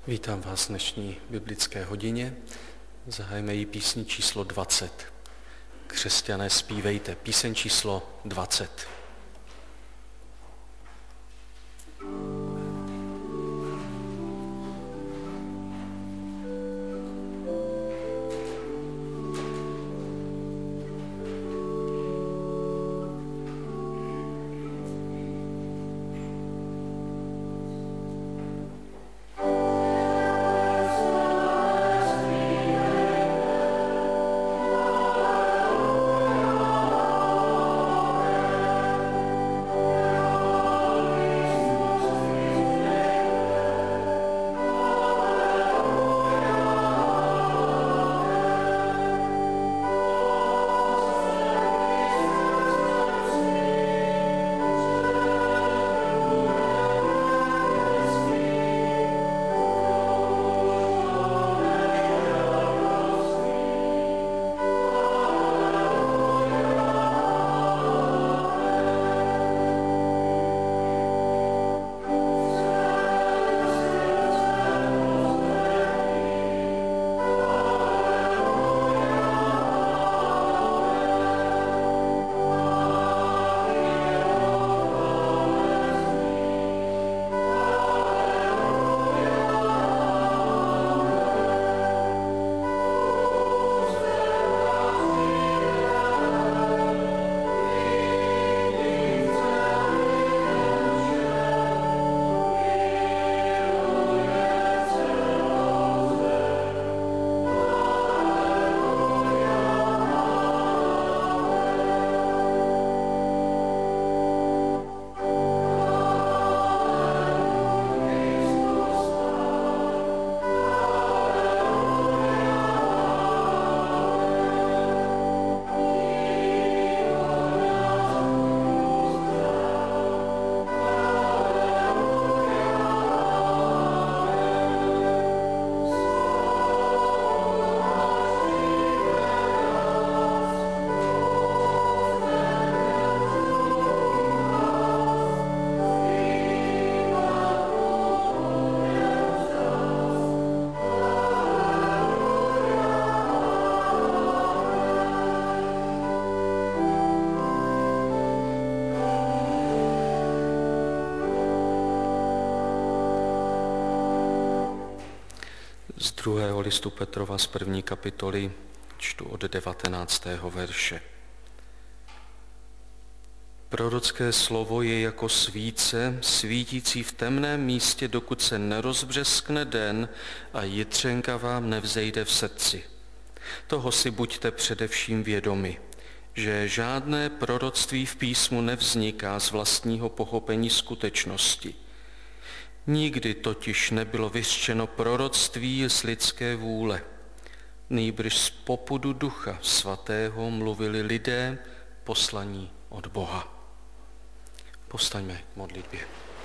Vítám vás v dnešní biblické hodině. Zahajme ji písní číslo 20. Křesťané, zpívejte. Píseň číslo 20. Z 2. listu Petrova z 1. kapitoly čtu od 19. verše. Prorocké slovo je jako svíce, svítící v temném místě, dokud se nerozbřeskne den a jitřenka vám nevzejde v srdci. Toho si buďte především vědomi, že žádné proroctví v písmu nevzniká z vlastního pochopení skutečnosti. Nikdy totiž nebylo vyřčeno proroctví z lidské vůle, nýbrž z popudu Ducha Svatého mluvili lidé poslaní od Boha. Povstaňme k modlitbě.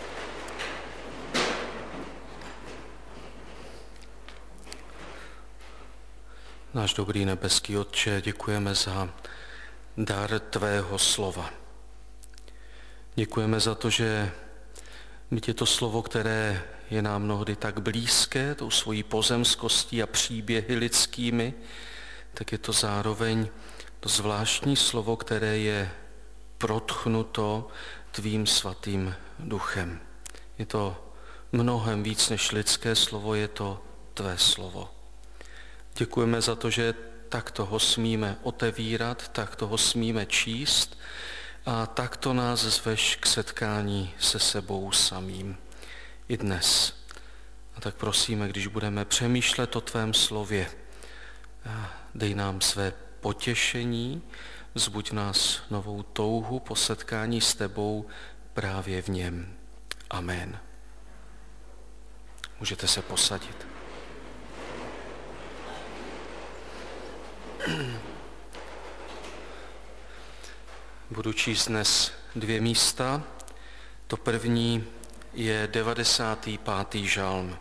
Náš dobrý nebeský Otče, děkujeme za dar tvého slova. Děkujeme za to, že byť je to slovo, které je nám mnohdy tak blízké, tou svojí pozemskostí a příběhy lidskými, tak je to zároveň to zvláštní slovo, které je protchnuto tvým svatým duchem. Je to mnohem víc než lidské slovo, je to tvé slovo. Děkujeme za to, že takto ho smíme otevírat, takto ho smíme číst, a takto nás zveš k setkání se sebou samým i dnes. A tak prosíme, když budeme přemýšlet o tvém slově, dej nám své potěšení, vzbuď nás novou touhu po setkání s tebou právě v něm. Amen. Můžete se posadit. Budu číst dnes 2 místa. To první je 95. žalm.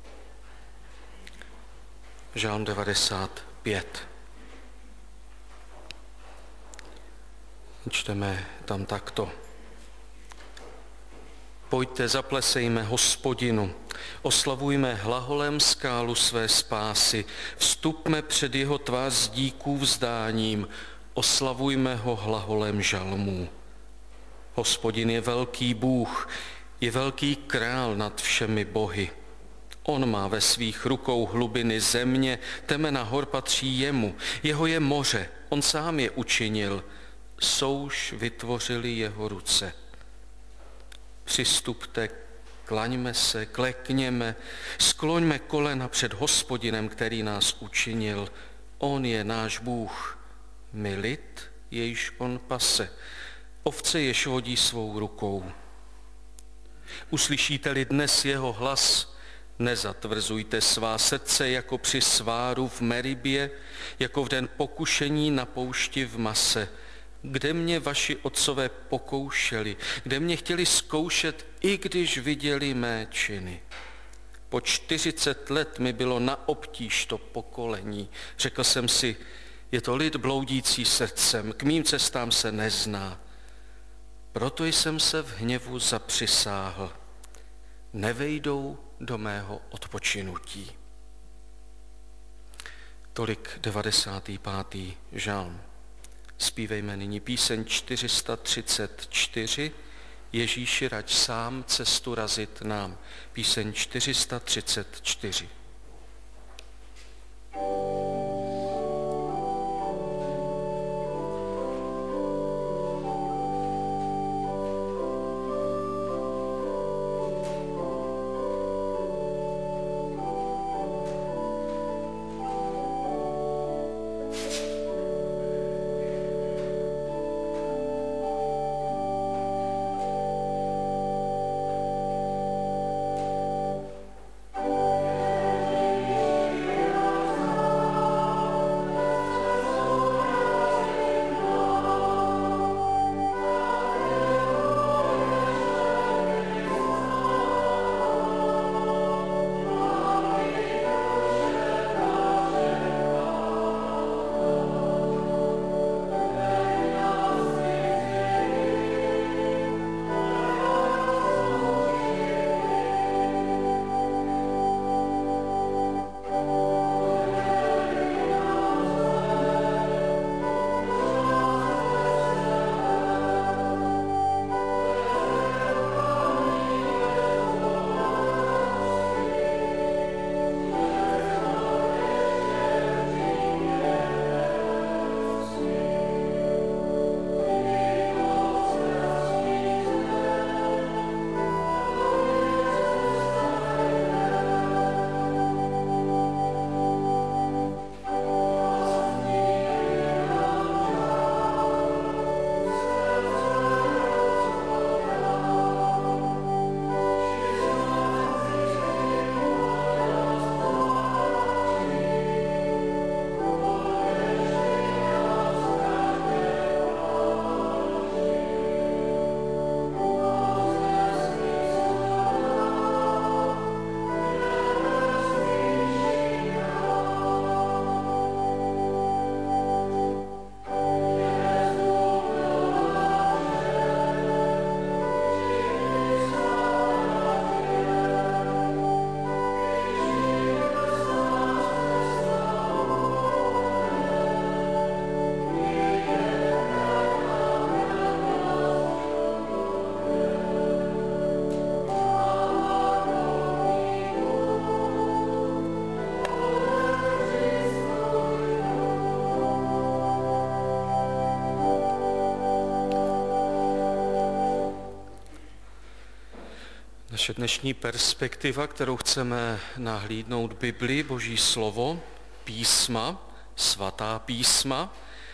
Žalm 95. Čteme tam takto. Pojďte, zaplesejme Hospodinu, oslavujme hlaholem skálu své spásy, vstupme před jeho tvář s díků vzdáním, oslavujme ho hlaholem žalmů. Hospodin je velký Bůh, je velký král nad všemi bohy. On má ve svých rukou hlubiny země, temena hor patří jemu. Jeho je moře, on sám je učinil, souš vytvořili jeho ruce. Přistupte, klaňme se, klekněme, skloňme kolena před Hospodinem, který nás učinil. On je náš Bůh, my lid, jejž on pase, ovce jež vodí svou rukou. Uslyšíte-li dnes jeho hlas, nezatvrzujte svá srdce jako při sváru v Meribě, jako v den pokušení na poušti v Mase, kde mě vaši otcové pokoušeli, kde mě chtěli zkoušet, i když viděli mé činy. Po 40 let mi bylo na obtíž to pokolení. Řekl jsem si, je to lid bloudící srdcem, k mým cestám se nezná. Proto jsem se v hněvu zapřisáhl. Nevejdou do mého odpočinutí. Tolik 95. žalm. Zpívejme nyní píseň 434, Ježíši, raď sám cestu razit nám. Píseň 434. Naše dnešní perspektiva, kterou chceme nahlídnout Bibli, Boží slovo, písma, svatá písma,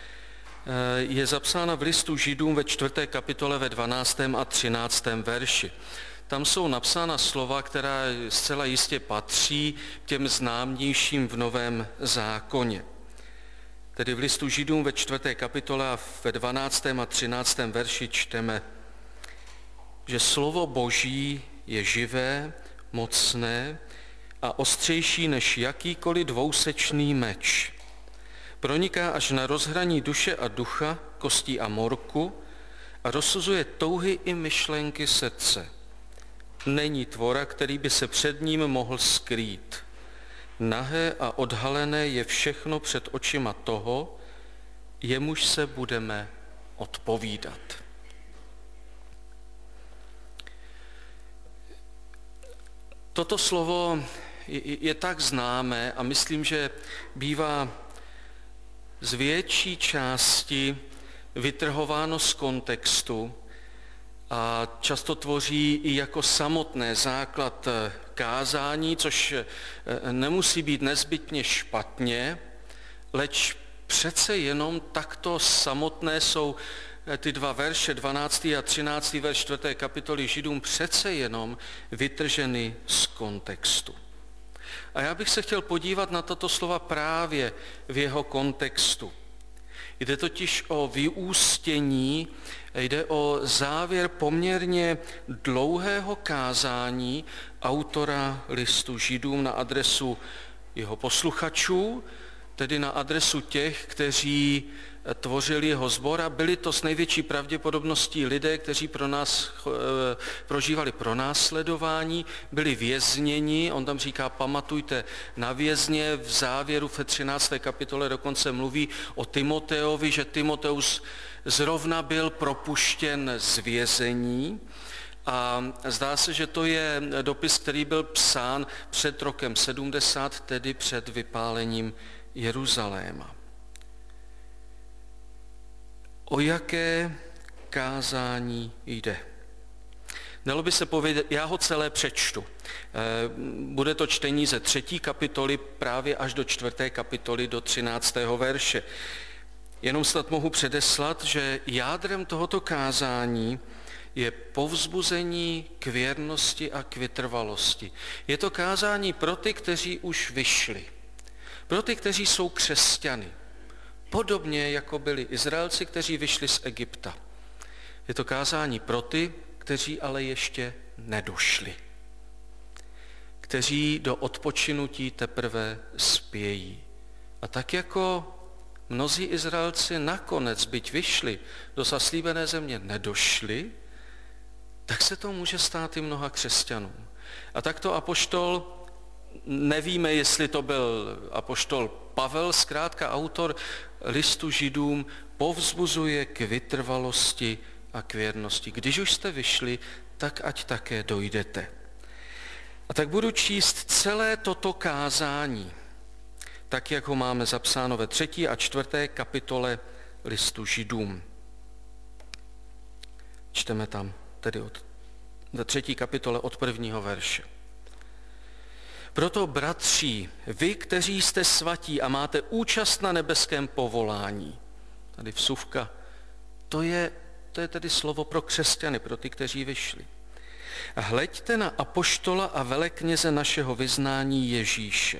je zapsána v listu Židům ve 4. kapitole ve 12. a 13. verši. Tam jsou napsána slova, která zcela jistě patří k těm známějším v Novém zákoně. Tedy v listu Židům ve 4. kapitole a ve 12. a 13. verši čteme, že slovo Boží je živé, mocné a ostřejší než jakýkoliv dvousečný meč. Proniká až na rozhraní duše a ducha, kostí a morku a rozsuzuje touhy i myšlenky srdce. není tvora, který by se před ním mohl skrýt. Nahé a odhalené je všechno před očima toho, jemuž se budeme odpovídat. Toto slovo je tak známé a myslím, že bývá z větší části vytrhováno z kontextu a často tvoří i jako samotné základ kázání, což nemusí být nezbytně špatně, leč přece jenom takto samotné jsou ty dva verše, 12. a 13. verš 4. kapitoly Židům, přece jenom vytrženy z kontextu. A já bych se chtěl podívat na tato slova právě v jeho kontextu. Jde totiž o vyústění, jde o závěr poměrně dlouhého kázání autora listu Židům na adresu jeho posluchačů, tedy na adresu těch, kteří tvořili jeho sbor a byli to s největší pravděpodobností lidé, kteří prožívali pronásledování, byli vězněni, on tam říká, pamatujte na vězně, v závěru ve 13. kapitole dokonce mluví o Timoteovi, že Timoteus zrovna byl propuštěn z vězení a zdá se, že to je dopis, který byl psán před rokem 70, tedy před vypálením Jeruzaléma. O jaké kázání jde? Dalo by se povědět, já ho celé přečtu. Bude to čtení ze 3. kapitoly právě až do 4. kapitoly do 13. verše. Jenom snad mohu předeslat, že jádrem tohoto kázání je povzbuzení k věrnosti a k vytrvalosti. Je to kázání pro ty, kteří už vyšli, pro ty, kteří jsou křesťany. Podobně jako byli Izraelci, kteří vyšli z Egypta. Je to kázání pro ty, kteří ale ještě nedošli. Kteří do odpočinutí teprve spějí. A tak jako mnozí Izraelci nakonec, byť vyšli, do zaslíbené země nedošli, tak se to může stát i mnoha křesťanům. A takto apoštol, nevíme, jestli to byl apoštol Pavel, zkrátka autor listu Židům, povzbuzuje k vytrvalosti a k věrnosti. Když už jste vyšli, tak ať také dojdete. A tak budu číst celé toto kázání, tak jak ho máme zapsáno ve 3. a 4. kapitole listu Židům. Čteme tam tedy ve 3. kapitole od 1. verše. Proto, bratři, vy, kteří jste svatí a máte účast na nebeském povolání, tady vsuvka, to je tedy slovo pro křesťany, pro ty, kteří vyšli. A hleďte na apoštola a velekněze našeho vyznání Ježíše.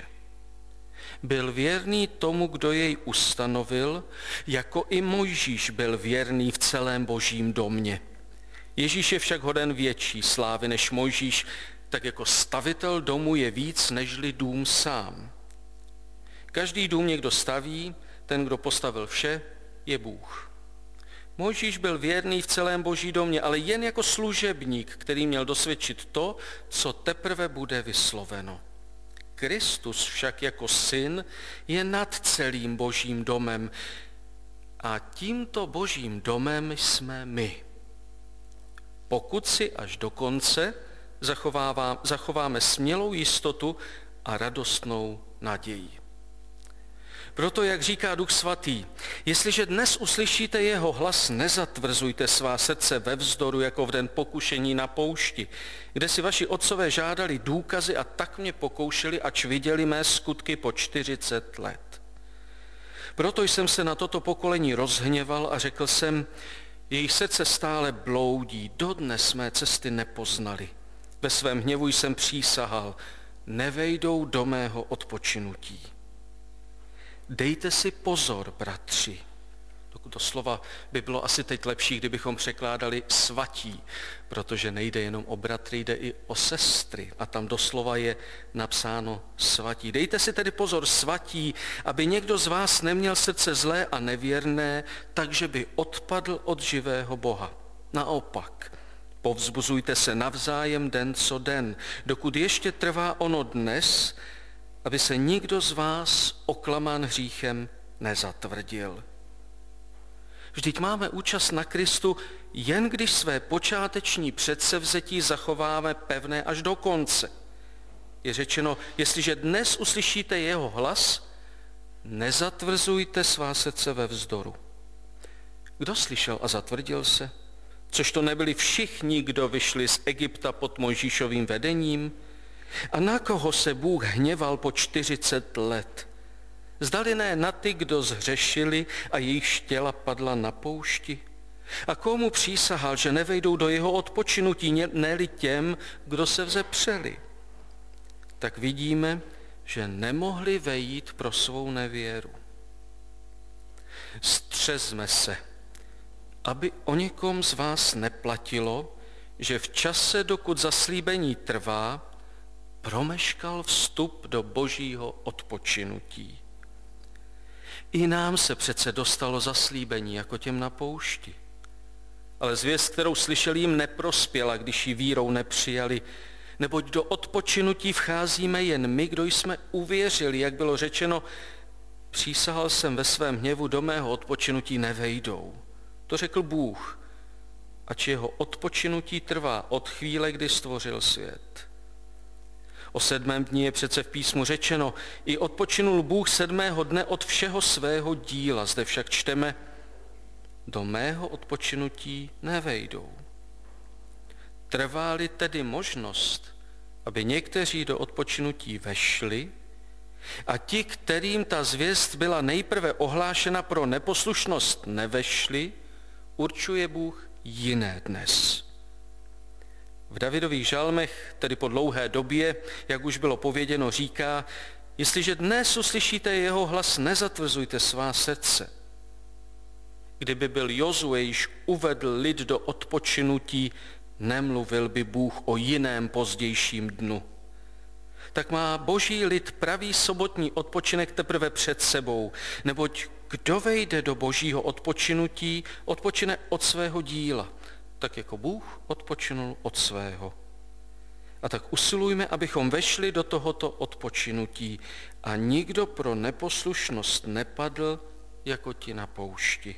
Byl věrný tomu, kdo jej ustanovil, jako i Mojžíš byl věrný v celém božím domě. Ježíš je však hoden větší slávy než Mojžíš, tak jako stavitel domu je víc nežli dům sám. Každý dům někdo staví, ten, kdo postavil vše, je Bůh. Mojžíš byl věrný v celém boží domě, ale jen jako služebník, který měl dosvědčit to, co teprve bude vysloveno. Kristus však jako syn je nad celým božím domem a tímto božím domem jsme my. Pokud si až do konce zachováme smělou jistotu a radostnou naději. Proto, jak říká Duch Svatý, jestliže dnes uslyšíte jeho hlas, nezatvrzujte svá srdce ve vzdoru, jako v den pokušení na poušti, kde si vaši otcové žádali důkazy a tak mě pokoušeli, ač viděli mé skutky po 40 let. Proto jsem se na toto pokolení rozhněval a řekl jsem, jejich srdce stále bloudí, dodnes mé cesty nepoznali. Ve svém hněvu jsem přísahal, nevejdou do mého odpočinutí. Dejte si pozor, bratři. To slova by bylo asi teď lepší, kdybychom překládali svatí, protože nejde jenom o bratry, jde i o sestry. A tam doslova je napsáno svatí. Dejte si tedy pozor, svatí, aby někdo z vás neměl srdce zlé a nevěrné, takže by odpadl od živého Boha. Naopak, Povzbuzujte se navzájem den co den, dokud ještě trvá ono dnes, aby se nikdo z vás oklamán hříchem nezatvrdil. Vždyť máme účast na Kristu, jen když své počáteční předsevzetí zachováme pevné až do konce. Je řečeno, jestliže dnes uslyšíte jeho hlas, nezatvrzujte svá srdce ve vzdoru. Kdo slyšel a zatvrdil se? Což to nebyli všichni, kdo vyšli z Egypta pod Mojžíšovým vedením? A na koho se Bůh hněval po 40 let? Zdali ne na ty, kdo zhřešili a jejich těla padla na poušti? A komu přísahal, že nevejdou do jeho odpočinutí, ne-li těm, kdo se vzepřeli? Tak vidíme, že nemohli vejít pro svou nevěru. Střezme se, aby o někom z vás neplatilo, že v čase, dokud zaslíbení trvá, promeškal vstup do božího odpočinutí. I nám se přece dostalo zaslíbení jako těm na poušti. Ale zvěst, kterou slyšeli, jim neprospěla, když ji vírou nepřijali, neboť do odpočinutí vcházíme jen my, kdo jsme uvěřili, jak bylo řečeno, přísahal jsem ve svém hněvu, do mého odpočinutí nevejdou. To řekl Bůh, ač jeho odpočinutí trvá od chvíle, kdy stvořil svět. O 7. dni je přece v písmu řečeno, i odpočinul Bůh 7. dne od všeho svého díla. Zde však čteme, do mého odpočinutí nevejdou. Trvá-li tedy možnost, aby někteří do odpočinutí vešli, a ti, kterým ta zvěst byla nejprve ohlášena pro neposlušnost, nevešli, určuje Bůh jiné dnes. V Davidových žalmech, tedy po dlouhé době, jak už bylo pověděno, říká, jestliže dnes uslyšíte jeho hlas, nezatvrzujte svá srdce. Kdyby byl Jozue již uvedl lid do odpočinutí, nemluvil by Bůh o jiném pozdějším dnu. Tak má boží lid pravý sobotní odpočinek teprve před sebou, neboť kdo vejde do božího odpočinutí, odpočine od svého díla, tak jako Bůh odpočinul od svého. A tak usilujme, abychom vešli do tohoto odpočinutí a nikdo pro neposlušnost nepadl jako ti na poušti.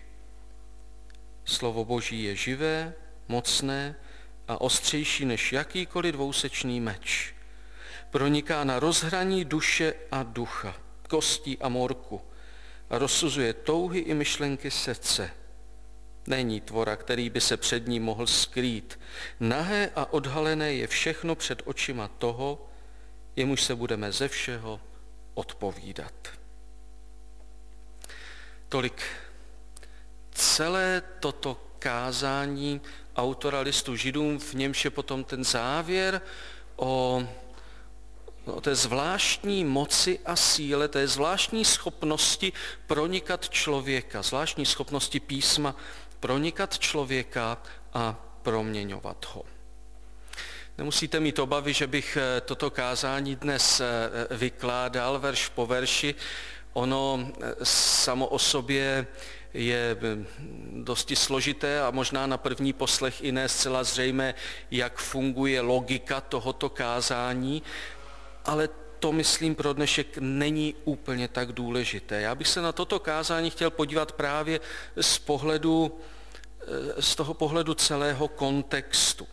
Slovo Boží je živé, mocné a ostřejší než jakýkoliv dvousečný meč. Proniká na rozhraní duše a ducha, kostí a morku a rozsuzuje touhy i myšlenky srdce. Není tvora, který by se před ním mohl skrýt. Nahé a odhalené je všechno před očima toho, jemuž se budeme ze všeho odpovídat. Tolik celé toto kázání autora listu Židům, v němž je potom ten závěr o té zvláštní moci a síle, té zvláštní schopnosti pronikat člověka, zvláštní schopnosti písma pronikat člověka a proměňovat ho. Nemusíte mít obavy, že bych toto kázání dnes vykládal verš po verši. Ono samo o sobě je dosti složité a možná na první poslech i ne zcela zřejmé, jak funguje logika tohoto kázání, ale to, myslím, pro dnešek není úplně tak důležité. Já bych se na toto kázání chtěl podívat právě z toho pohledu celého kontextu.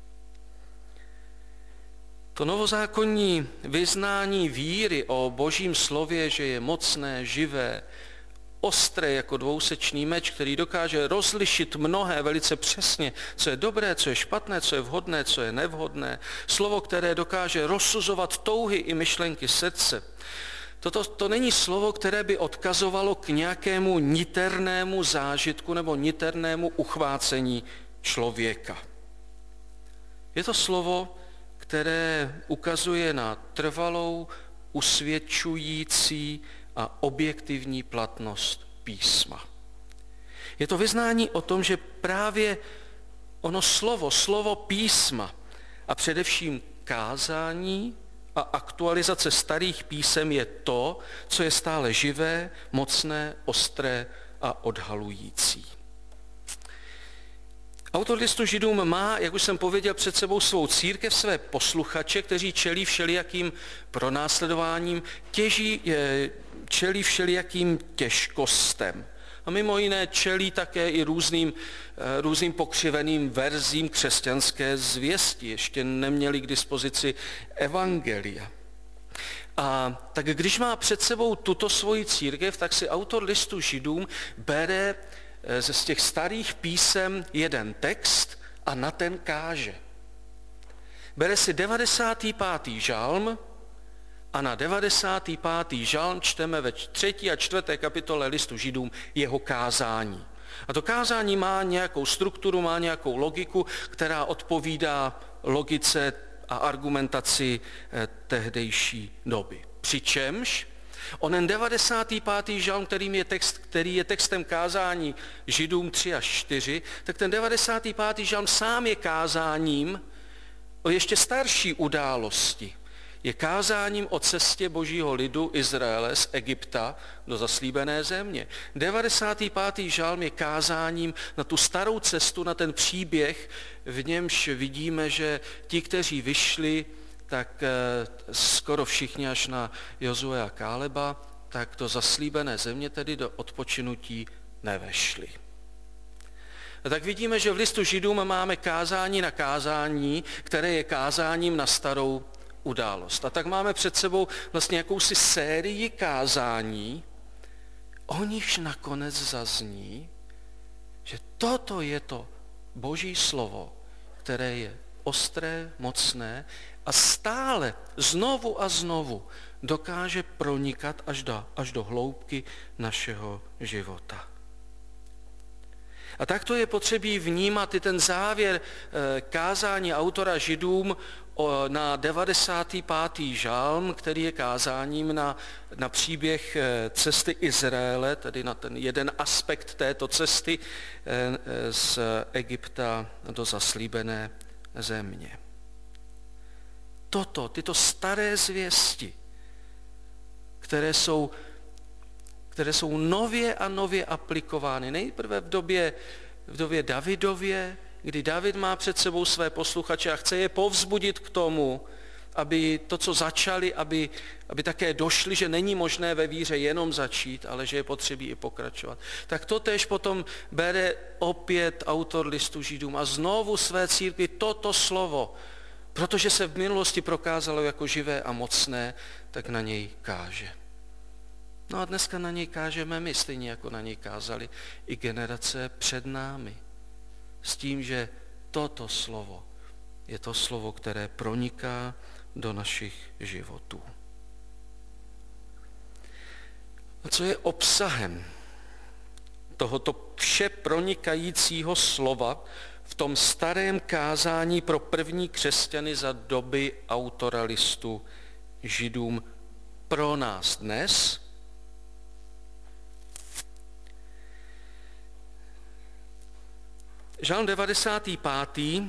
To novozákonní vyznání víry o Božím slově, že je mocné, živé, ostré jako dvousečný meč, který dokáže rozlišit mnohé velice přesně, co je dobré, co je špatné, co je vhodné, co je nevhodné. Slovo, které dokáže rozsuzovat touhy i myšlenky srdce. To není slovo, které by odkazovalo k nějakému niternému zážitku nebo niternému uchvácení člověka. Je to slovo, které ukazuje na trvalou, usvědčující a objektivní platnost písma. Je to vyznání o tom, že právě ono slovo písma a především kázání a aktualizace starých písem je to, co je stále živé, mocné, ostré a odhalující. Autor listu Židům má, jak už jsem pověděl, před sebou svou církev, své posluchače, kteří čelí všelijakým pronásledováním, čelí všelijakým těžkostem. A mimo jiné čelí také i různým pokřiveným verzím křesťanské zvěsti. Ještě neměli k dispozici evangelia. A tak když má před sebou tuto svoji církev, tak si autor listu Židům bere z těch starých písem jeden text a na ten káže. Bere si 95. žalm a na 95. žalm čteme ve 3. a 4. kapitole listu Židům jeho kázání. A to kázání má nějakou strukturu, má nějakou logiku, která odpovídá logice a argumentaci tehdejší doby. Přičemž onen 95. žalm, který je textem kázání Židům 3 až 4, tak ten 95. žalm sám je kázáním o ještě starší události. Je kázáním o cestě božího lidu Izraele z Egypta do zaslíbené země. 95. žalm je kázáním na tu starou cestu, na ten příběh, v němž vidíme, že ti, kteří vyšli, tak skoro všichni až na Jozue a Káleba, tak do zaslíbené země, tedy do odpočinutí, nevešli. A tak vidíme, že v listu Židům máme kázání na kázání, které je kázáním na starou událost. A tak máme před sebou vlastně jakousi sérii kázání, o nichž nakonec zazní, že toto je to Boží slovo, které je ostré, mocné a stále znovu a znovu dokáže pronikat až do hloubky našeho života. A takto je potřebí vnímat i ten závěr kázání autora Židům na 95. žalm, který je kázáním na příběh cesty Izraele, tedy na ten jeden aspekt této cesty z Egypta do zaslíbené země. Tyto staré zvěsti, které jsou nově a nově aplikovány. Nejprve v době Davidově, kdy David má před sebou své posluchače a chce je povzbudit k tomu, aby to, co začali, aby také došli, že není možné ve víře jenom začít, ale že je potřebí i pokračovat. Tak totéž potom bere opět autor listu Židům a znovu své církvi toto slovo, protože se v minulosti prokázalo jako živé a mocné, tak na něj káže. No a dneska na něj kážeme my, stejně jako na něj kázali i generace před námi. S tím, že toto slovo je to slovo, které proniká do našich životů. A co je obsahem tohoto vše pronikajícího slova v tom starém kázání pro první křesťany za doby autora listu Židům pro nás dnes? Žalm 95.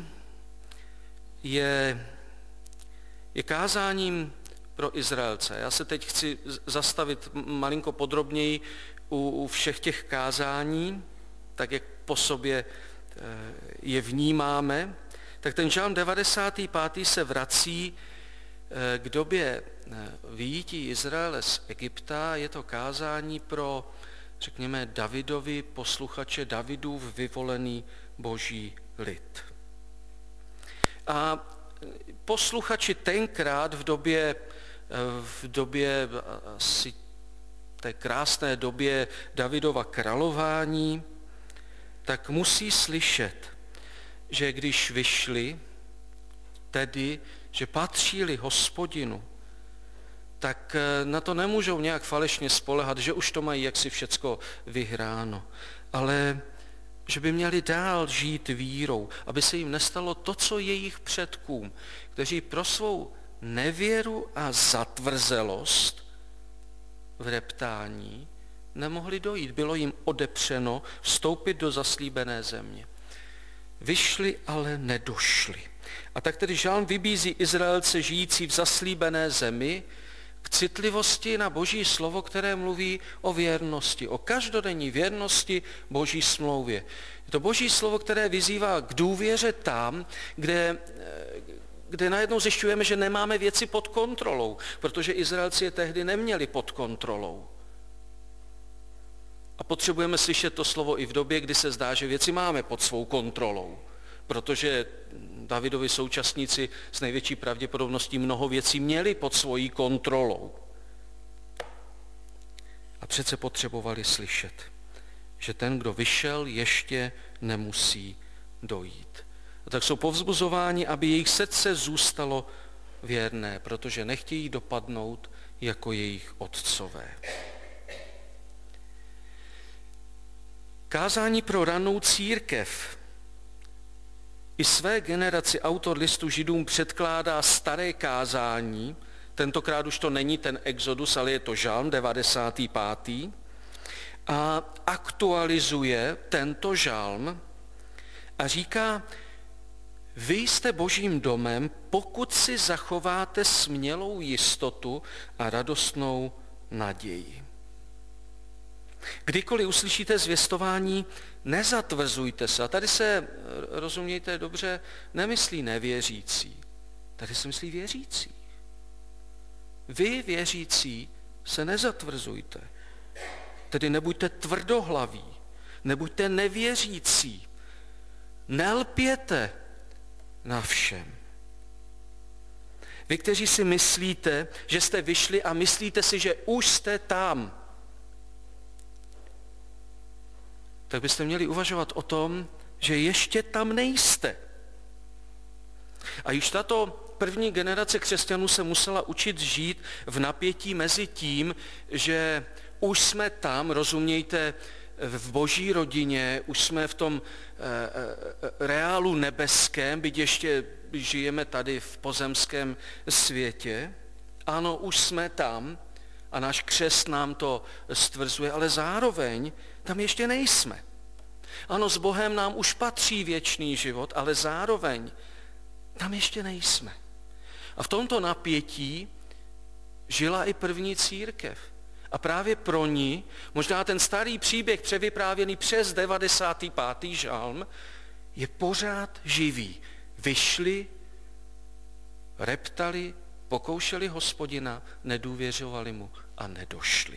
je kázáním pro Izraelce. Já se teď chci zastavit malinko podrobněji u všech těch kázání, tak jak po sobě je vnímáme. Tak ten žalm 95. se vrací k době vyjití Izraele z Egypta. Je to kázání pro, řekněme, Davidovi posluchače, Davidův vyvolený boží lid. A posluchači tenkrát v době asi té krásné době Davidova králování, tak musí slyšet, že když vyšli, tedy, že patří-li Hospodinu, tak na to nemůžou nějak falešně spolehat, že už to mají jaksi všecko vyhráno, ale že by měli dál žít vírou, aby se jim nestalo to, co jejich předkům, kteří pro svou nevěru a zatvrzelost v reptání nemohli dojít. Bylo jim odepřeno vstoupit do zaslíbené země. Vyšli, ale nedošli. A tak tedy žalm vybízí Izraelce žijící v zaslíbené zemi k citlivosti na Boží slovo, které mluví o věrnosti, o každodenní věrnosti Boží smlouvě. Je to Boží slovo, které vyzývá k důvěře tam, kde najednou zjišťujeme, že nemáme věci pod kontrolou, protože Izraelci je tehdy neměli pod kontrolou. A potřebujeme slyšet to slovo i v době, kdy se zdá, že věci máme pod svou kontrolou, protože Davidovi současníci s největší pravděpodobností mnoho věcí měli pod svojí kontrolou. A přece potřebovali slyšet, že ten, kdo vyšel, ještě nemusí dojít. A tak jsou povzbuzováni, aby jejich srdce zůstalo věrné, protože nechtějí dopadnout jako jejich otcové. Kázání pro ranou církev. I své generaci autor listu Židům předkládá staré kázání, tentokrát už to není ten Exodus, ale je to Žalm 95. A aktualizuje tento žalm a říká, vy jste Božím domem, pokud si zachováte smělou jistotu a radostnou naději. Kdykoliv uslyšíte zvěstování, nezatvrzujte se. A tady se, rozumějte dobře, nemyslí nevěřící. Tady se myslí věřící. Vy, věřící, se nezatvrzujte. Tedy nebuďte tvrdohlaví, nebuďte nevěřící. Nelpěte na všem. Vy, kteří si myslíte, že jste vyšli a myslíte si, že už jste tam, tak byste měli uvažovat o tom, že ještě tam nejste. A již tato první generace křesťanů se musela učit žít v napětí mezi tím, že už jsme tam, rozumějte, v Boží rodině, už jsme v tom reálu nebeském, byť ještě žijeme tady v pozemském světě. Ano, už jsme tam a náš křest nám to stvrzuje, ale zároveň tam ještě nejsme. Ano, s Bohem nám už patří věčný život, ale zároveň tam ještě nejsme. A v tomto napětí žila i první církev. A právě pro ní možná ten starý příběh převyprávěný přes 95. žalm je pořád živý. Vyšli, reptali, pokoušeli Hospodina, nedůvěřovali mu a nedošli.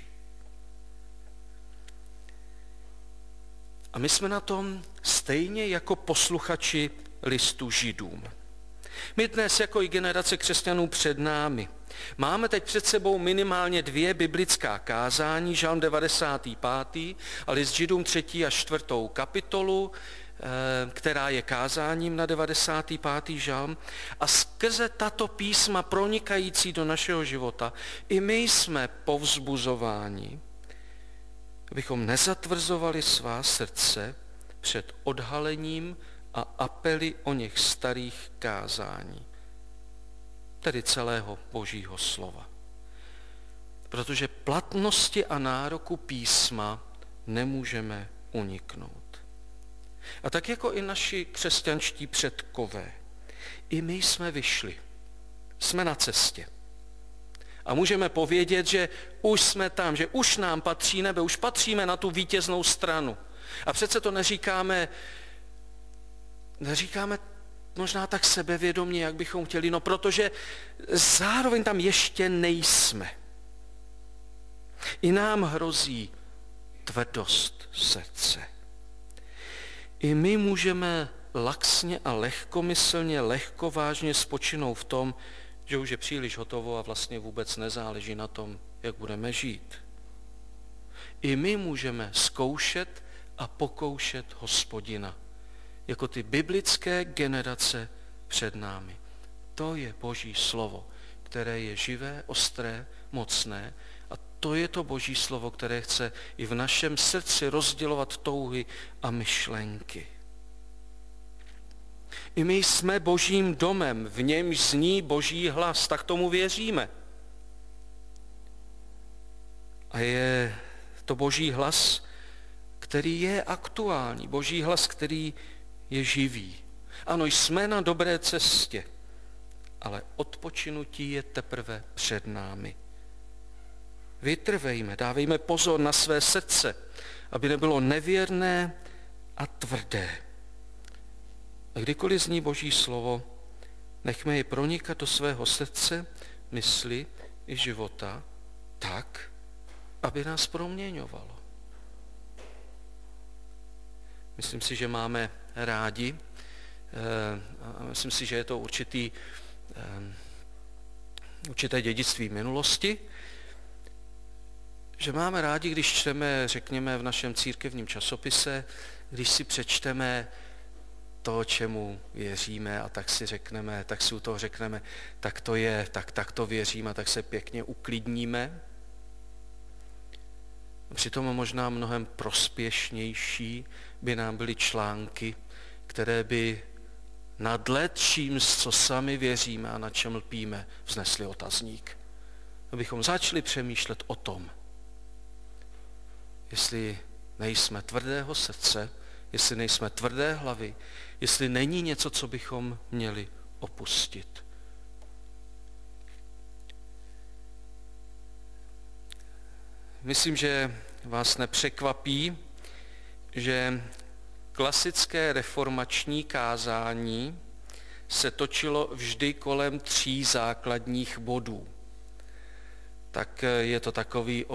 A my jsme na tom stejně jako posluchači listu Židům. My dnes jako i generace křesťanů před námi máme teď před sebou minimálně 2 biblická kázání, žalm 95. a list Židům 3. a 4. kapitolu, která je kázáním na 95. žalm. A skrze tato písma pronikající do našeho života i my jsme povzbuzováni, abychom nezatvrzovali svá srdce před odhalením a apely o něch starých kázání, tedy celého Božího slova. Protože platnosti a nároku písma nemůžeme uniknout. A tak jako i naši křesťanští předkové, i my jsme vyšli, jsme na cestě. A můžeme povědět, že už jsme tam, že už nám patří nebe, už patříme na tu vítěznou stranu. A přece to neříkáme možná tak sebevědomě, jak bychom chtěli, no protože zároveň tam ještě nejsme. I nám hrozí tvrdost srdce. I my můžeme laxně a lehkomyslně, lehkovážně spočinout v tom, že už je příliš hotovo a vlastně vůbec nezáleží na tom, jak budeme žít. I my můžeme zkoušet a pokoušet Hospodina, jako ty biblické generace před námi. To je Boží slovo, které je živé, ostré, mocné a to je to Boží slovo, které chce i v našem srdci rozdělovat touhy a myšlenky. I my jsme Božím domem, v němž zní Boží hlas, tak tomu věříme. A je to Boží hlas, který je aktuální, Boží hlas, který je živý. Ano, jsme na dobré cestě, ale odpočinutí je teprve před námi. vytrvejme, dávejme pozor na své srdce, aby nebylo nevěrné a tvrdé. A kdykoliv zní Boží slovo, nechme je pronikat do svého srdce, mysli i života tak, aby nás proměňovalo. Myslím si, že máme rádi, a myslím si, že je to určité dědictví minulosti, že máme rádi, když čteme, řekněme, v našem církevním časopise, když si přečteme to, čemu věříme a tak si u toho řekneme, tak to je, tak to věřím a tak se pěkně uklidníme. Přitom možná mnohem prospěšnější by nám byly články, které by nad čím, co sami věříme a na čem lpíme, vznesli otazník. Abychom začali přemýšlet o tom, jestli nejsme tvrdého srdce, jestli nejsme tvrdé hlavy, jestli není něco, co bychom měli opustit. Myslím, že vás nepřekvapí, že klasické reformační kázání se točilo vždy kolem 3 základních bodů. Tak je to takový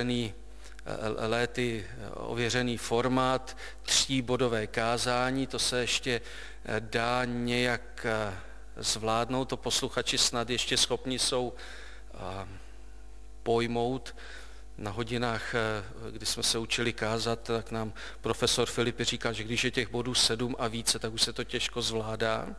ověřený formát 3bodové kázání, to se ještě dá nějak zvládnout, to posluchači snad ještě schopni jsou pojmout. Na hodinách, kdy jsme se učili kázat, tak nám profesor Filipy říkal, že když je těch bodů 7 a více, tak už se to těžko zvládá.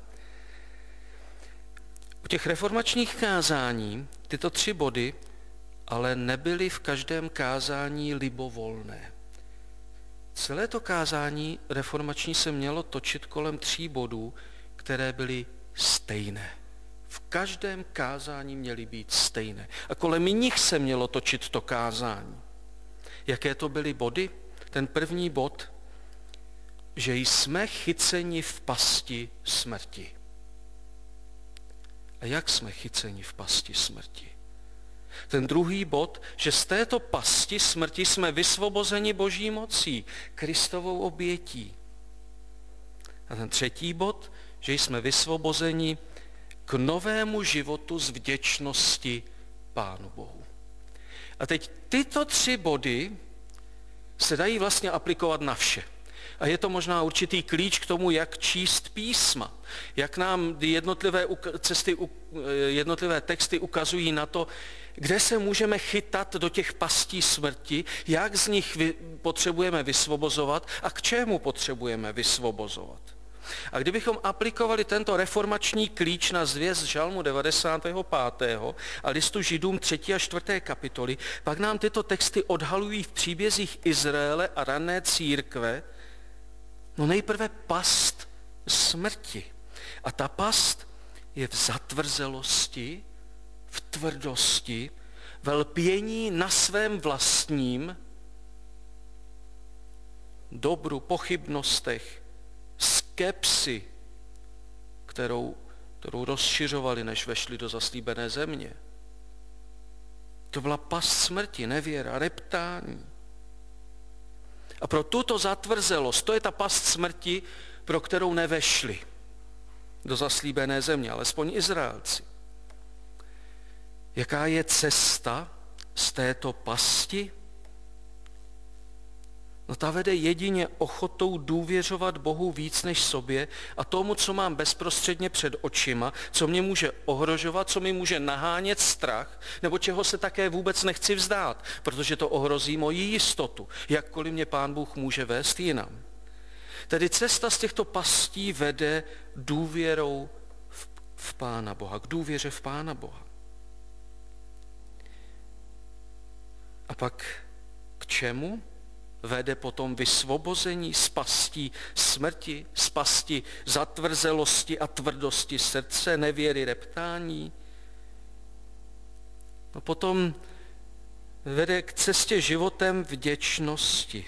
U těch reformačních kázání tyto 3 body ale nebyly v každém kázání libovolné. Celé to kázání reformační se mělo točit kolem 3 bodů, které byly stejné. V každém kázání měly být stejné. A kolem nich se mělo točit to kázání. Jaké to byly body? Ten první bod, že jsme chyceni v pasti smrti. A jak jsme chyceni v pasti smrti? Ten druhý bod, že z této pasti smrti jsme vysvobozeni Boží mocí, Kristovou obětí. A ten třetí bod, že jsme vysvobozeni k novému životu z vděčnosti Pánu Bohu. A teď tyto 3 body se dají vlastně aplikovat na vše. A je to možná určitý klíč k tomu, jak číst písma. Jak nám jednotlivé texty ukazují na to, kde se můžeme chytat do těch pastí smrti, jak z nich potřebujeme vysvobozovat a k čemu potřebujeme vysvobozovat. A kdybychom aplikovali tento reformační klíč na zvěst Žalmu 95. a listu Židům 3. a 4. kapitoly, pak nám tyto texty odhalují v příbězích Izraele a rané církve, nejprve past smrti. A ta past je v zatvrzelosti, v tvrdosti, ve lpění na svém vlastním dobru, pochybnostech, skepsi, kterou rozšiřovali, než vešli do zaslíbené země. To byla past smrti, nevěra, reptání. A pro tuto zatvrzelost, to je ta past smrti, pro kterou nevešli do zaslíbené země, alespoň Izraelci. Jaká je cesta z této pasti? Ta vede jedině ochotou důvěřovat Bohu víc než sobě a tomu, co mám bezprostředně před očima, co mě může ohrožovat, co mi může nahánět strach, nebo čeho se také vůbec nechci vzdát, protože to ohrozí moji jistotu, jakkoliv mě Pán Bůh může vést jinam. Tedy cesta z těchto pastí vede důvěrou v Pána Boha, k důvěře v Pána Boha. A pak k čemu vede potom vysvobození z pastí smrti, z pasti zatvrzelosti a tvrdosti srdce, nevěry, reptání? Potom vede k cestě životem vděčnosti.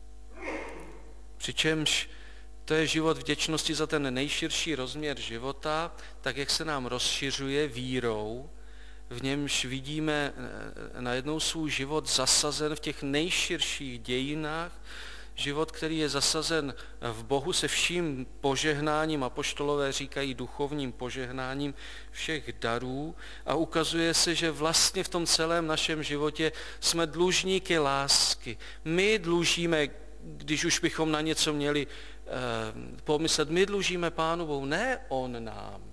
Přičemž to je život vděčnosti za ten nejširší rozměr života, tak jak se nám rozšiřuje vírou v němž vidíme najednou svůj život zasazen v těch nejširších dějinách, život, který je zasazen v Bohu se vším požehnáním, apoštolové říkají duchovním požehnáním všech darů, a ukazuje se, že vlastně v tom celém našem životě jsme dlužníky lásky. My dlužíme, když už bychom na něco měli pomyslet, my dlužíme Pánu Bohu, ne on nám.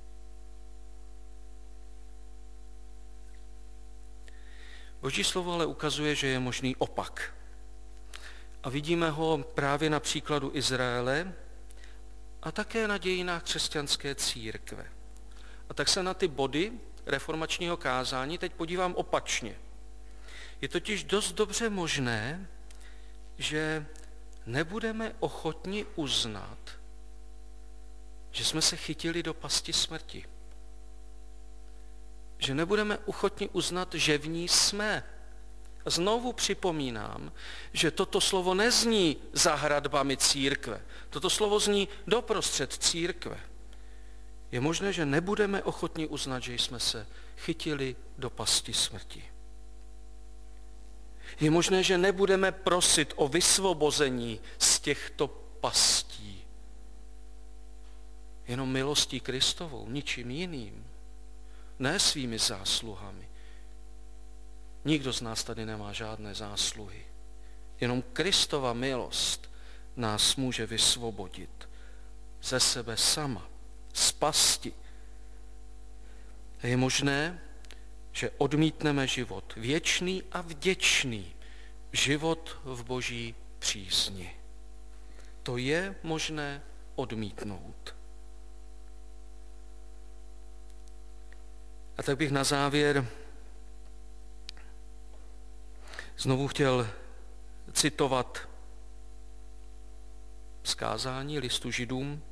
Boží slovo ale ukazuje, že je možný opak. A vidíme ho právě na příkladu Izraele a také na dějinách křesťanské církve. A tak se na ty body reformačního kázání teď podívám opačně. Je totiž dost dobře možné, že nebudeme ochotni uznat, že jsme se chytili do pasti smrti. Že nebudeme ochotni uznat, že v ní jsme. Znovu připomínám, že toto slovo nezní za hradbami církve. Toto slovo zní doprostřed církve. Je možné, že nebudeme ochotni uznat, že jsme se chytili do pasti smrti. Je možné, že nebudeme prosit o vysvobození z těchto pastí. Jenom milostí Kristovou, ničím jiným. Ne svými zásluhami. Nikdo z nás tady nemá žádné zásluhy. Jenom Kristova milost nás může vysvobodit ze sebe sama, z pasti. A je možné, že odmítneme život věčný a vděčný, život v Boží přízni. To je možné odmítnout. A tak bych na závěr znovu chtěl citovat z kázání listu Židům.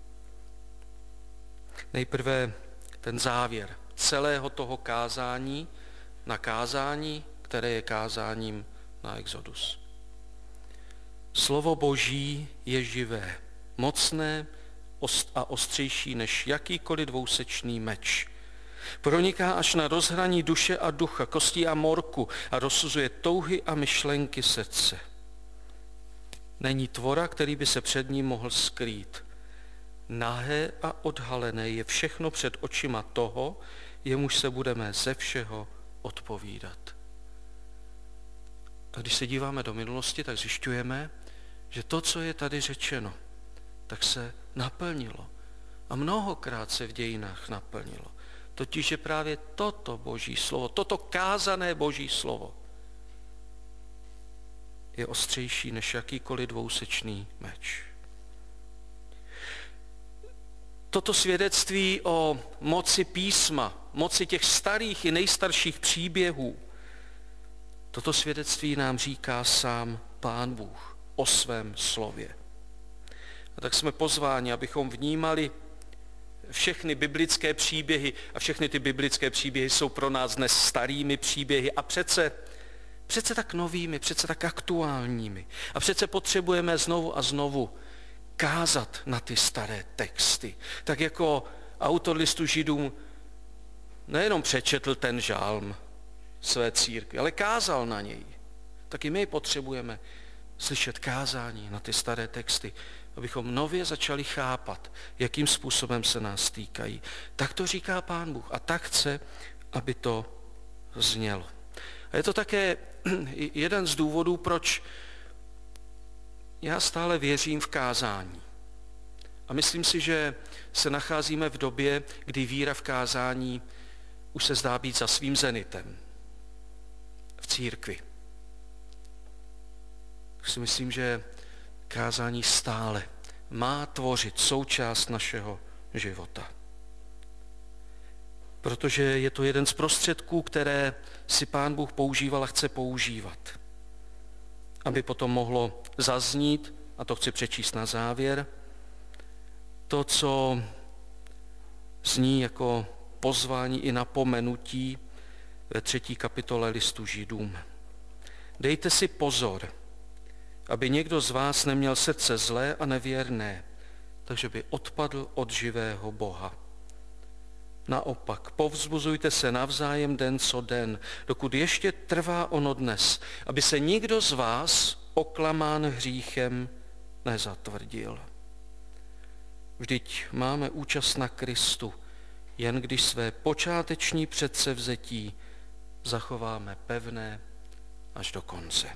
Nejprve ten závěr celého toho kázání na kázání, které je kázáním na Exodus. Slovo Boží je živé, mocné a ostřejší než jakýkoliv dvousečný meč. Proniká až na rozhraní duše a ducha, kostí a morku a rozsuzuje touhy a myšlenky srdce. Není tvora, který by se před ním mohl skrýt. Nahé a odhalené je všechno před očima toho, jemuž se budeme ze všeho odpovídat. A když se díváme do minulosti, tak zjišťujeme, že to, co je tady řečeno, tak se naplnilo. A mnohokrát se v dějinách naplnilo. Totiž, že právě toto Boží slovo, toto kázané Boží slovo je ostřejší než jakýkoliv dvousečný meč. Toto svědectví o moci písma, moci těch starých i nejstarších příběhů, toto svědectví nám říká sám Pán Bůh o svém slově. A tak jsme pozváni, abychom vnímali všechny biblické příběhy, a všechny ty biblické příběhy jsou pro nás dnes starými příběhy a přece tak novými, přece tak aktuálními. A přece potřebujeme znovu a znovu kázat na ty staré texty. Tak jako autor listu Židům nejenom přečetl ten žálm své církvi, ale kázal na něj. Tak i my potřebujeme slyšet kázání na ty staré texty, abychom nově začali chápat, jakým způsobem se nás týkají. Tak to říká Pán Bůh a tak chce, aby to znělo. A je to také jeden z důvodů, proč já stále věřím v kázání. A myslím si, že se nacházíme v době, kdy víra v kázání už se zdá být za svým zenitem v církvi. Tak si myslím, že kázání stále má tvořit součást našeho života. Protože je to jeden z prostředků, které si Pán Bůh používal a chce používat. Aby potom mohlo zaznít, a to chci přečíst na závěr, to, co zní jako pozvání i napomenutí ve 3. kapitole listu Židům. Dejte si pozor, aby někdo z vás neměl srdce zlé a nevěrné, takže by odpadl od živého Boha. Naopak, povzbuzujte se navzájem den co den, dokud ještě trvá ono dnes, aby se nikdo z vás oklamán hříchem nezatvrdil. Vždyť máme účast na Kristu, jen když své počáteční předsevzetí zachováme pevné až do konce.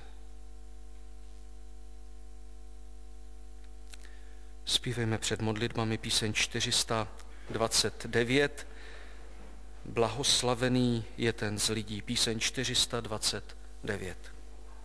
Zpívejme před modlitbami píseň 429. Blahoslavený je ten z lidí. Píseň 429.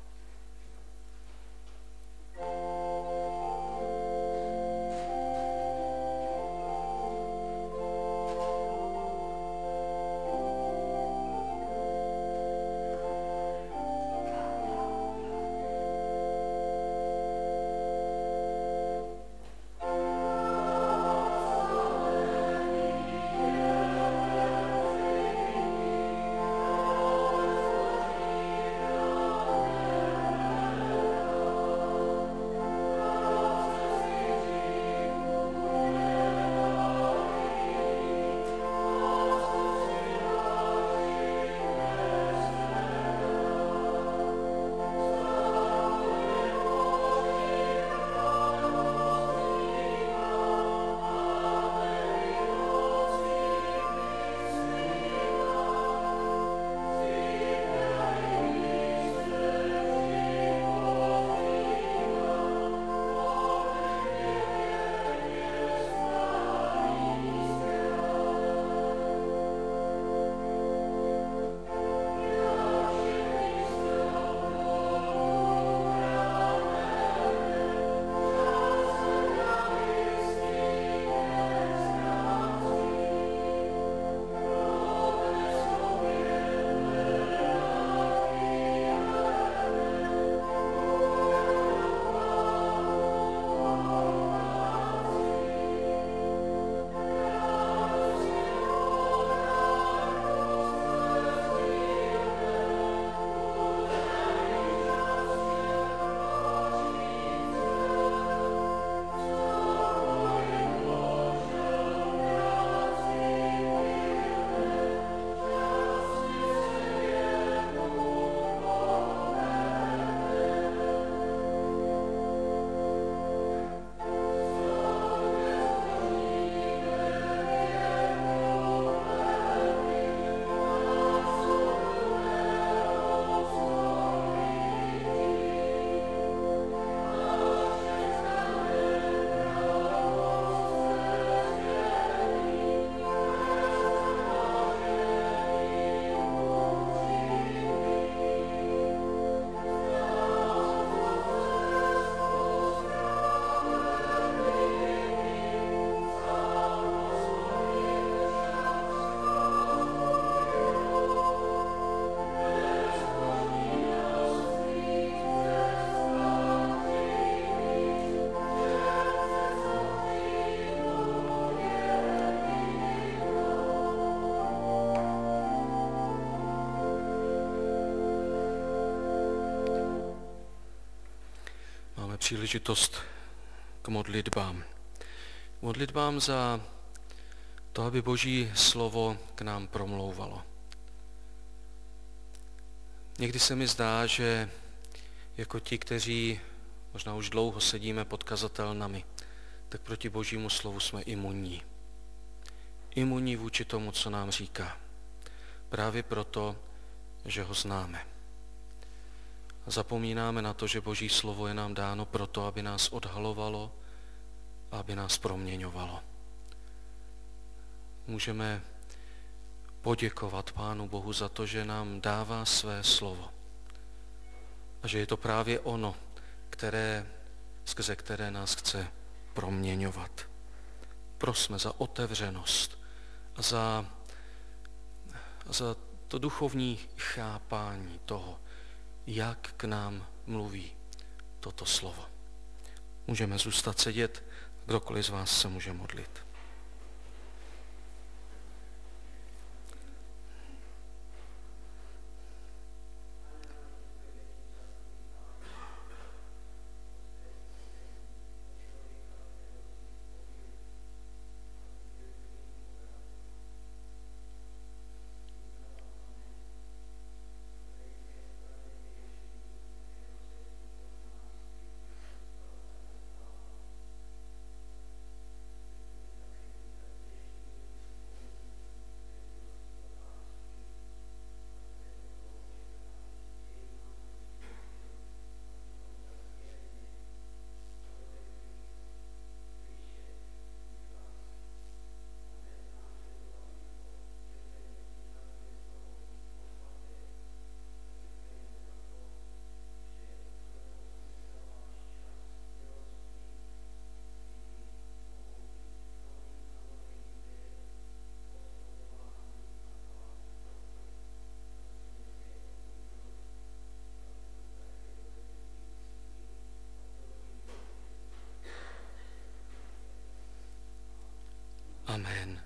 Příležitost k modlitbám. Modlitbám za to, aby Boží slovo k nám promlouvalo. Někdy se mi zdá, že jako ti, kteří možná už dlouho sedíme pod kazatelnami, tak proti Božímu slovu jsme imunní. Imunní vůči tomu, co nám říká. Právě proto, že ho známe. A zapomínáme na to, že Boží slovo je nám dáno proto, aby nás odhalovalo a aby nás proměňovalo. Můžeme poděkovat Pánu Bohu za to, že nám dává své slovo. A že je to právě ono, skrze které nás chce proměňovat. Prosme za otevřenost a za to duchovní chápání toho, jak k nám mluví toto slovo. Můžeme zůstat sedět, kdokoliv z vás se může modlit. Amen.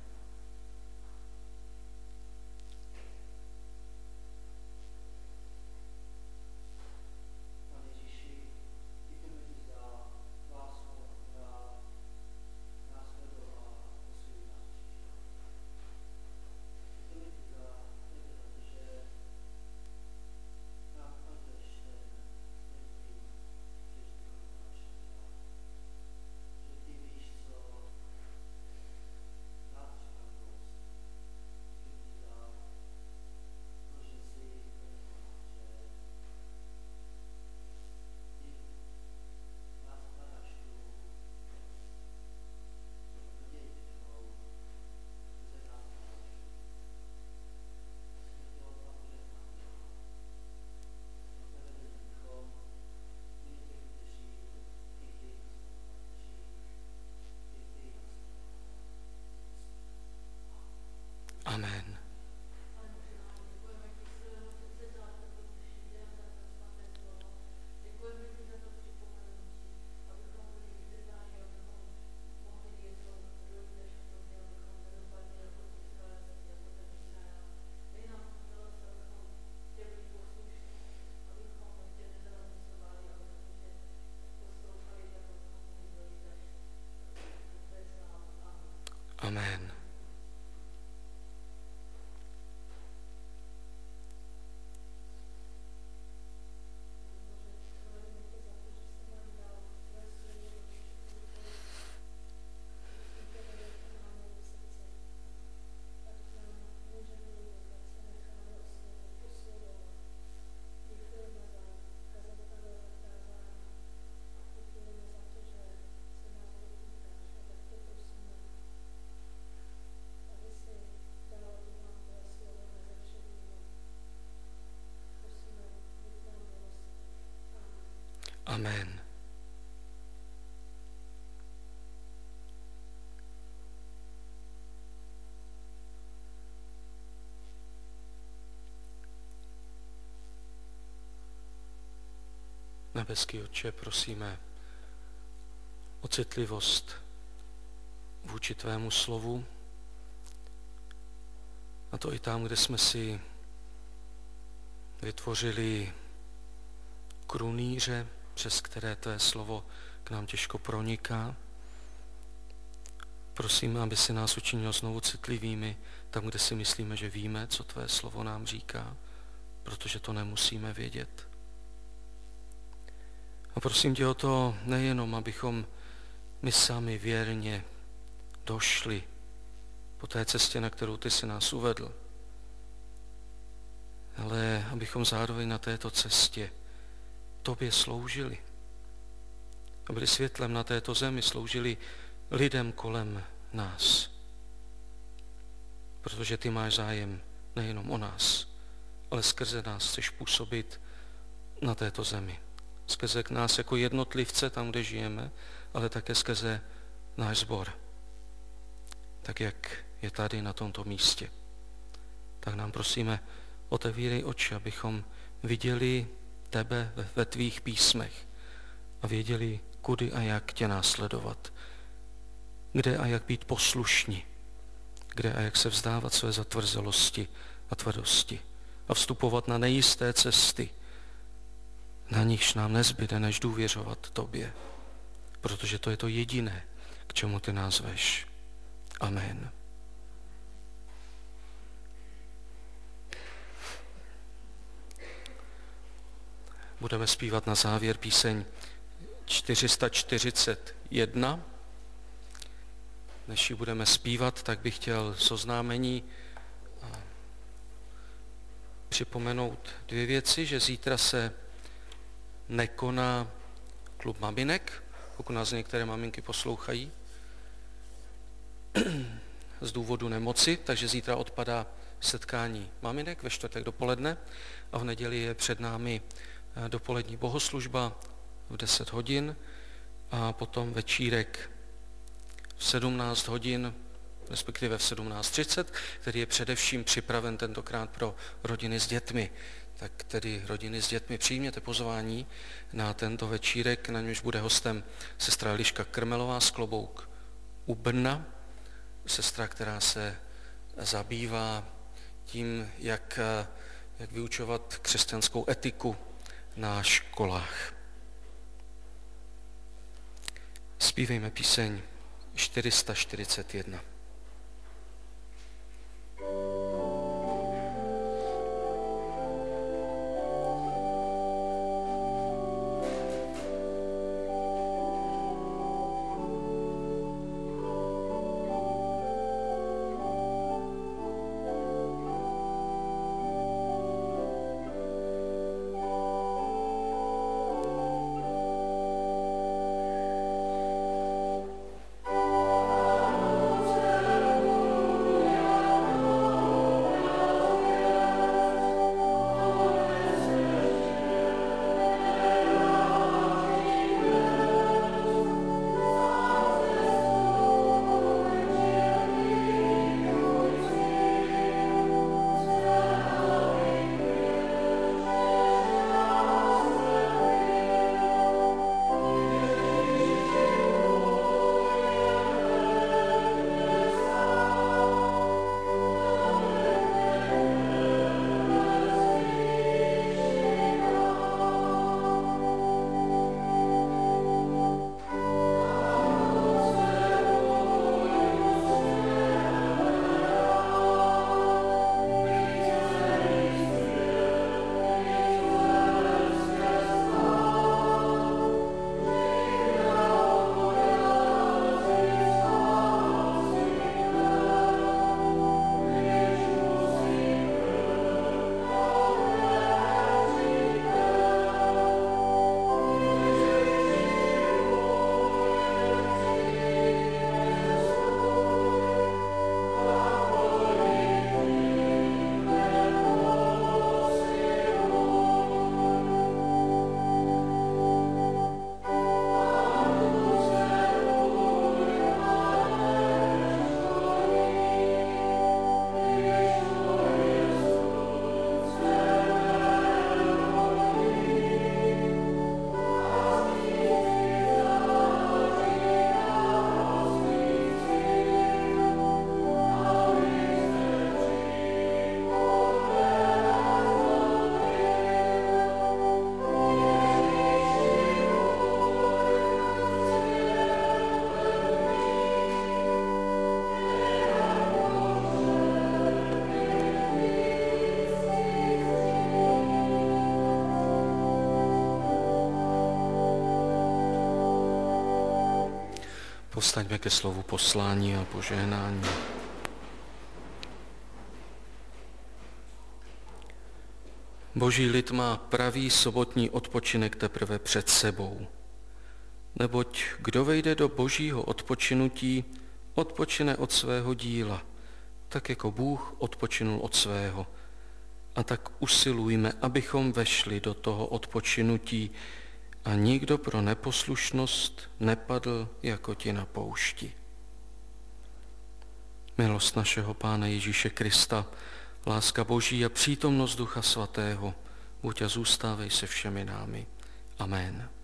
Amen. Amen. Amen. Nebeský Otče, prosíme o citlivost vůči tvému slovu, a to i tam, kde jsme si vytvořili krunýře, přes které tvé slovo k nám těžko proniká. Prosíme, aby si nás učinil znovu citlivými tam, kde si myslíme, že víme, co tvé slovo nám říká, protože to nemusíme vědět. A prosím tě o to nejenom, abychom my sami věrně došli po té cestě, na kterou ty jsi nás uvedl, ale abychom zároveň na této cestě tobě sloužili. A byli světlem na této zemi, sloužili lidem kolem nás. Protože ty máš zájem nejenom o nás, ale skrze nás chceš působit na této zemi. Skrze nás jako jednotlivce tam, kde žijeme, ale také skrze náš sbor. Tak, jak je tady na tomto místě. Tak nám prosíme, otevírej oči, abychom viděli tebe ve tvých písmech a věděli, kudy a jak tě následovat, kde a jak být poslušní, kde a jak se vzdávat své zatvrzelosti a tvrdosti a vstupovat na nejisté cesty, na nichž nám nezbyde, než důvěřovat tobě, protože to je to jediné, k čemu ty nás veš. Amen. Budeme zpívat na závěr píseň 441. Než ji budeme zpívat, tak bych chtěl z oznámení připomenout dvě věci, že zítra se nekoná klub maminek, pokud nás některé maminky poslouchají, z důvodu nemoci, takže zítra odpadá setkání maminek ve čtvrtek dopoledne a v neděli je před námi dopolední bohoslužba v 10 hodin a potom večírek v 17 hodin, respektive v 17:30, který je především připraven tentokrát pro rodiny s dětmi. Tak tedy rodiny s dětmi přijměte pozvání na tento večírek, na němž bude hostem sestra Eliška Krmelová z Klobouk u Brna sestra, která se zabývá tím, jak vyučovat křesťanskou etiku na školách. Zpívejme píseň 441. Povstaňme ke slovu poslání a požehnání. Boží lid má pravý sobotní odpočinek teprve před sebou. Neboť kdo vejde do božího odpočinutí, odpočine od svého díla, tak jako Bůh odpočinul od svého. A tak usilujme, abychom vešli do toho odpočinutí a nikdo pro neposlušnost nepadl jako ti na poušti. Milost našeho Pána Ježíše Krista, láska Boží a přítomnost Ducha Svatého, buď a zůstávej se všemi námi. Amen.